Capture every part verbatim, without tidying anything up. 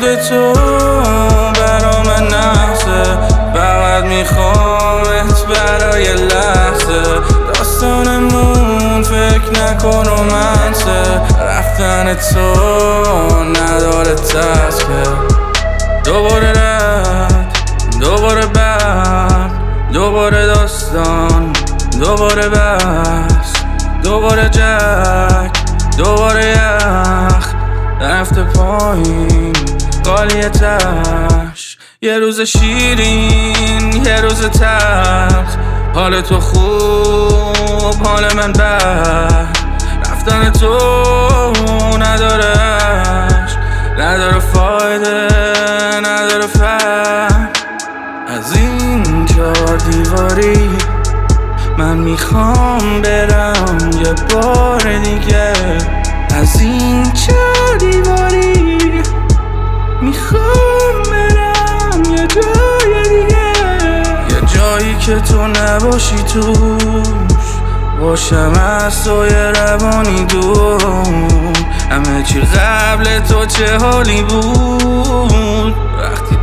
وجود تو برا من نحسه، فقط میخوامت برای لحظه. داستانمون فکر نکن رومنسه، رفتن تو نداره تسکه. دوباره رد، دوباره برد، دوباره داستان، دوباره بس، دوباره جک، دوباره یخ رفته پایین قالی تش. یه روز شیرین یه روز تلخ، حال تو خوب حال من بد. رفتن تو نداره عشق، نداره فایده، نداره فهم. از این چهار دیواری من میخوام برم یه بار دیگه. از این چهار دیواری میخوام برم یه جای دیگه، یه جایی که تو نباشی توش، باشم از تو یه روانی دور. همه چی قبل تو چه حالی بود، وقتی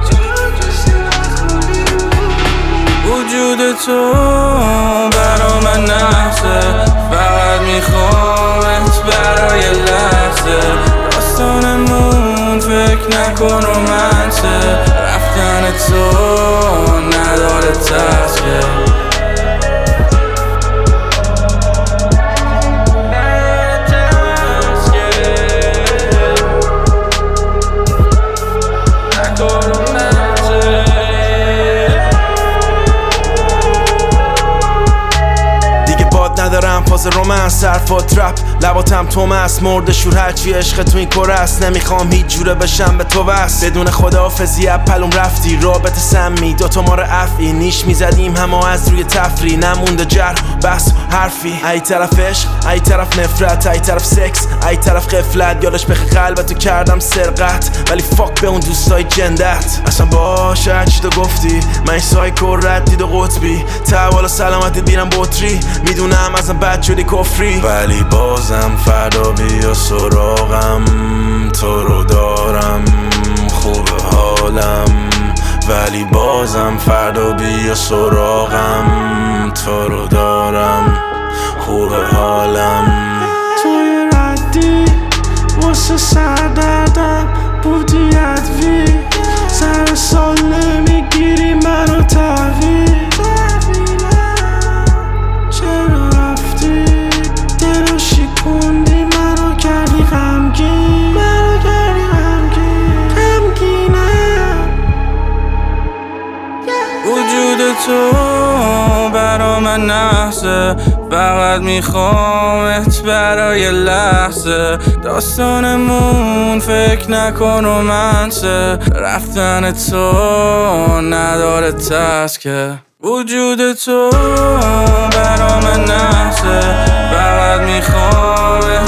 وجود تو برا من نحسه، فقط میخوامت برای لحظه. داستانمون فکر نکن رومنسه، رفتن تو نداره تسکه. ندارم فاز رومنس، حرفا ترپ، لباتم تومس، مرد شور هرچی عشق تو این کره است. نمیخوام هیچ جوره بشم به تو بس، بدون خداحافظی اپلوم رفتی. رابطه سمی دوتا ما رو افعی، نیش میزدیم همه از روی تفری. نمونده جرح بس حرفی، ای طرف عشق ای طرف نفرت، ای طرف سکس ای طرف غفلت. یادش بخی قلبتو کردم سرقت، ولی فاک به اون دوستای جندت. اصلا باشه هرچی تو گفتی، من این سایکو رد دید و قطبی. تحوال سلامتی بیرم بطری، میدونم ازم بد شدی کفری، ولی بازم فردا بیا سراغم. تو رو دارم خوب حالم، ولی بازم فردا بیا سراغم. تو رو دارم خوب حالم. توی ردی واسه سردردم بودی ادوی، سر سال نمیگیری منو تحویل. وجود تو برا من نحسه، فقط میخوامت برای لحظه. داستانمون فکر نکن رومنسه، رفتن تو نداره تسکه. وجود تو برا من نحسه، فقط میخوامت